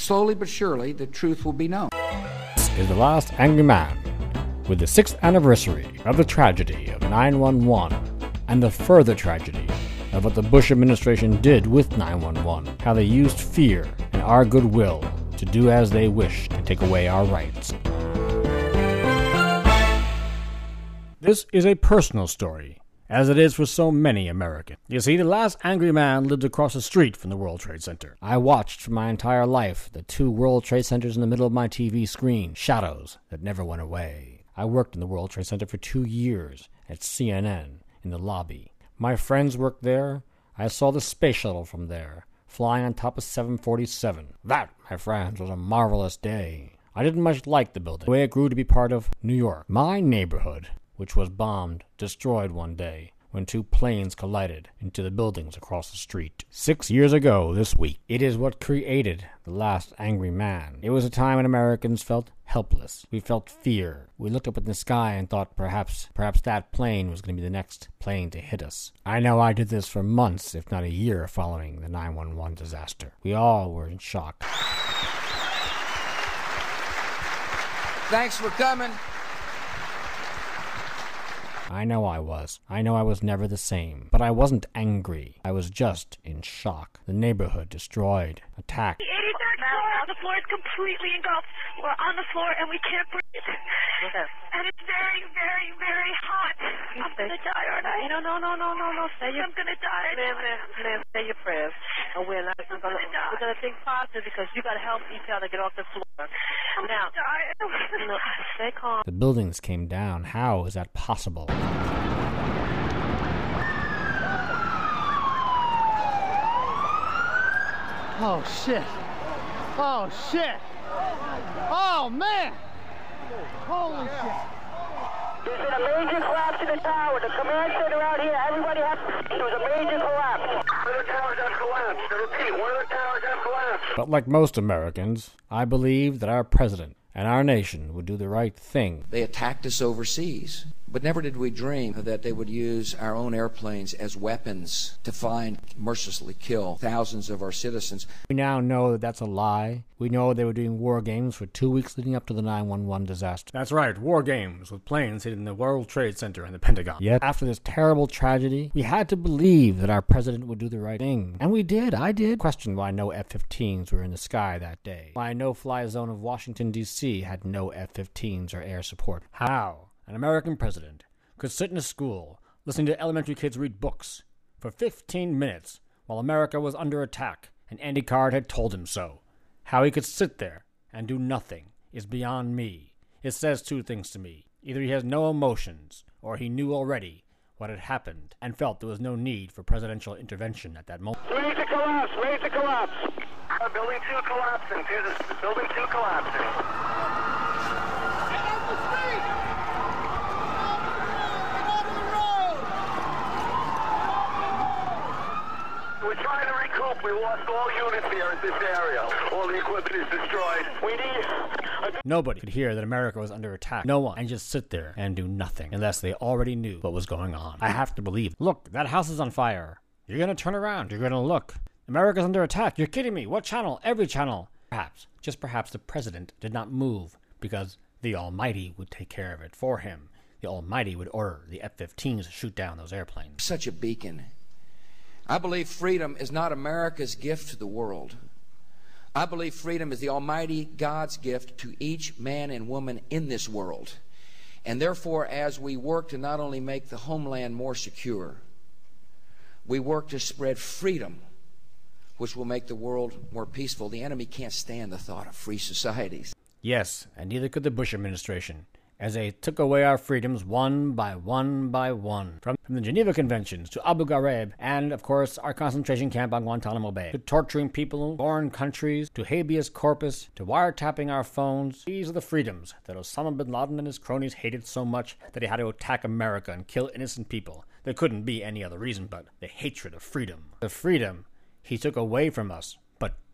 slowly but surely, the truth will be known. This is The Last Angry Man, with the 6th anniversary of the tragedy of 9/11 and the further tragedy of what the Bush administration did with 9/11, how they used fear and our goodwill to do as they wished and take away our rights. This is a personal story, as it is for so many Americans. You see, the last angry man lived across the street from the World Trade Center. I watched for my entire life the 2 World Trade Centers in the middle of my TV screen, shadows that never went away. I worked in the World Trade Center for 2 years at CNN in the lobby. My friends worked there. I saw the space shuttle from there, flying on top of 747. That, my friends, was a marvelous day. I didn't much like the building, the way it grew to be part of New York. My neighborhood, which was bombed, destroyed one day when 2 planes collided into the buildings across the street. 6 years ago this week. It is what created the last angry man. It was a time when Americans felt helpless. We felt fear. We looked up in the sky and thought perhaps that plane was going to be the next plane to hit us. I know I did this for months, if not a year, following the 9/11 disaster. We all were in shock. Thanks for coming. I know I was. I know I was never the same. But I wasn't angry. I was just in shock. The neighborhood destroyed, attacked. The 83rd floor, the floor is completely engulfed. We're on the floor and we can't breathe. And it's very, very, very hot. I'm going to die, aren't I? No. Say your, I'm going to die. Ma'am, say your prayers. And we're going to think positive because you got to help each other get off the floor. I'm Now, going to die. stay calm. The buildings came down. How is that possible? Oh, shit. Oh, shit. Oh, man. Holy shit. There's been a major collapse in the tower. The command center out here, everybody has to see. There was a major collapse. One of the towers has collapsed. I repeat, one of the towers has collapsed. But like most Americans, I believe that our president and our nation would do the right thing. They attacked us overseas, but never did we dream that they would use our own airplanes as weapons to find, mercilessly kill thousands of our citizens. We now know that that's a lie. We know they were doing war games for 2 weeks leading up to the 9/11 disaster. That's right, war games with planes hitting the World Trade Center and the Pentagon. Yet, after this terrible tragedy, we had to believe that our president would do the right thing. And we did. I did question why no F-15s were in the sky that day. Why no fly zone of Washington, D.C. had no F-15s or air support. How an American president could sit in a school listening to elementary kids read books for 15 minutes while America was under attack and Andy Card had told him so. How he could sit there and do nothing is beyond me. It says 2 things to me. Either he has no emotions, or he knew already what had happened and felt there was no need for presidential intervention at that moment. Major collapse, major collapse. Building 2 collapsing. Building 2 collapsing. Get off the street! We're trying to recoup. We lost all units here in this area. All the equipment is destroyed. We need... Nobody could hear that America was under attack. No one. And just sit there and do nothing unless they already knew what was going on. I have to believe. Look, that house is on fire. You're going to turn around. You're going to look. America's under attack. You're kidding me. What channel? Every channel. Perhaps, just perhaps, the president did not move because the Almighty would take care of it for him. The Almighty would order the F-15s to shoot down those airplanes. Such a beacon. I believe freedom is not America's gift to the world. I believe freedom is the Almighty God's gift to each man and woman in this world. And therefore, as we work to not only make the homeland more secure, we work to spread freedom, which will make the world more peaceful. The enemy can't stand the thought of free societies. Yes, and neither could the Bush administration, as they took away our freedoms one by one by one. From the Geneva Conventions to Abu Ghraib, and, of course, our concentration camp on Guantanamo Bay, to torturing people in foreign countries, to habeas corpus, to wiretapping our phones. These are the freedoms that Osama bin Laden and his cronies hated so much that he had to attack America and kill innocent people. There couldn't be any other reason but the hatred of freedom. The freedom he took away from us, but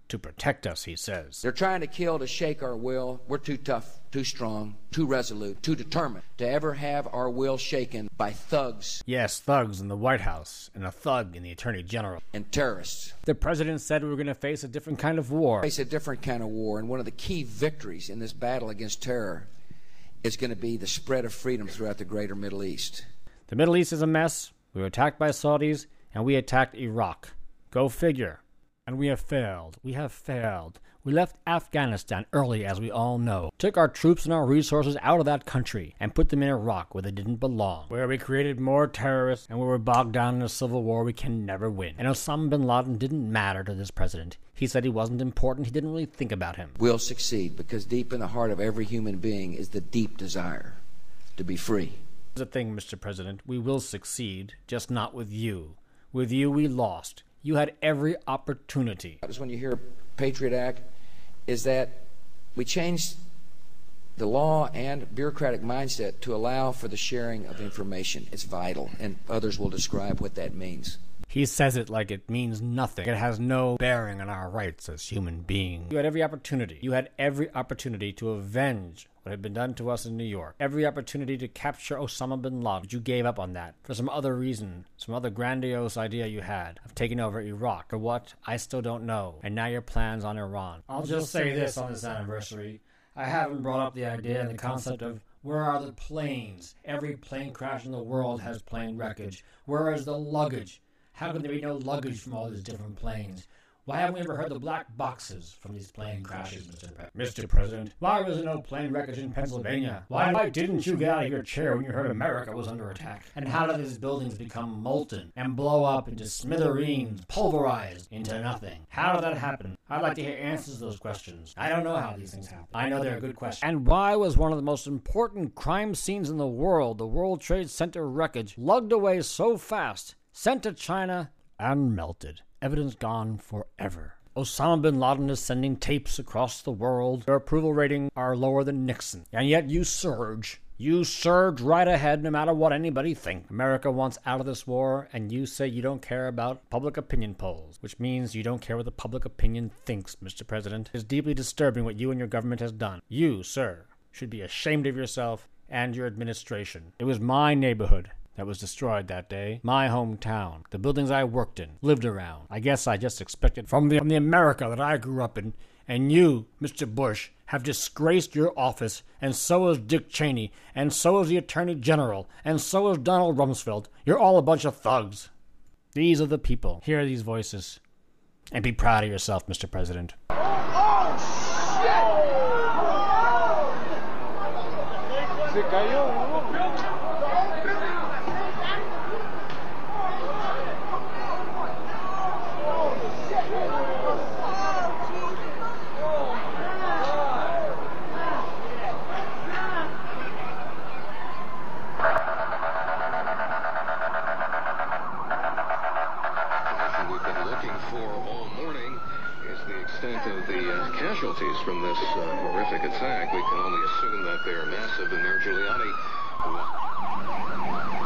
to protect us, he says. They're trying to kill to shake our will. We're too tough, too strong, too resolute, too determined to ever have our will shaken by thugs. Yes, thugs in the White House and a thug in the Attorney General. And terrorists. The president said we were going to face a different kind of war. Face a different kind of war, and one of the key victories in this battle against terror is going to be the spread of freedom throughout the greater Middle East. The Middle East is a mess. We were attacked by Saudis, and we attacked Iraq. Go figure. And we have failed. We have failed. We left Afghanistan early, as we all know. Took our troops and our resources out of that country and put them in Iraq where they didn't belong. Where we created more terrorists and where we're bogged down in a civil war we can never win. And Osama bin Laden didn't matter to this president. He said he wasn't important. He didn't really think about him. We'll succeed because deep in the heart of every human being is the deep desire to be free. Here's the thing, Mr. President. We will succeed, just not with you. With you, we lost. You had every opportunity. That is when you hear Patriot Act, is that we changed the law and bureaucratic mindset to allow for the sharing of information. It's vital, and others will describe what that means. He says it like it means nothing. It has no bearing on our rights as human beings. You had every opportunity. You had every opportunity to avenge what had been done to us in New York. Every opportunity to capture Osama bin Laden. But you gave up on that for some other reason, some other grandiose idea you had of taking over Iraq. For what? I still don't know. And now your plans on Iran. I'll just say this on this anniversary. I haven't brought up the idea and the concept of where are the planes? Every plane crash in the world has plane wreckage. Where is the luggage? How can there be no luggage from all these different planes? Why haven't we ever heard the black boxes from these plane crashes, Mr. President? Why was there no plane wreckage in Pennsylvania? Why didn't you get out of your chair when you heard America was under attack? And how did these buildings become molten and blow up into smithereens, pulverized into nothing? How did that happen? I'd like to hear answers to those questions. I don't know how these things happen. I know they're a good question. And why was one of the most important crime scenes in the World Trade Center wreckage, lugged away so fast, sent to China, and melted? Evidence gone forever. Osama bin Laden is sending tapes across the world. Your approval rating are lower than Nixon. And yet you surge. You surge right ahead no matter what anybody thinks. America wants out of this war, and you say you don't care about public opinion polls, which means you don't care what the public opinion thinks, Mr. President. It's deeply disturbing what you and your government has done. You, sir, should be ashamed of yourself and your administration. It was my neighborhood that was destroyed that day. My hometown. The buildings I worked in, lived around. I guess I just expected from the America that I grew up in. And you, Mr. Bush, have disgraced your office, and so has Dick Cheney, and so is the Attorney General, and so is Donald Rumsfeld. You're all a bunch of thugs. These are the people. Hear these voices. And be proud of yourself, Mr. President. Oh, shit! Se cayó. Of the casualties from this horrific attack, we can only assume that they're massive, and Mayor Giuliani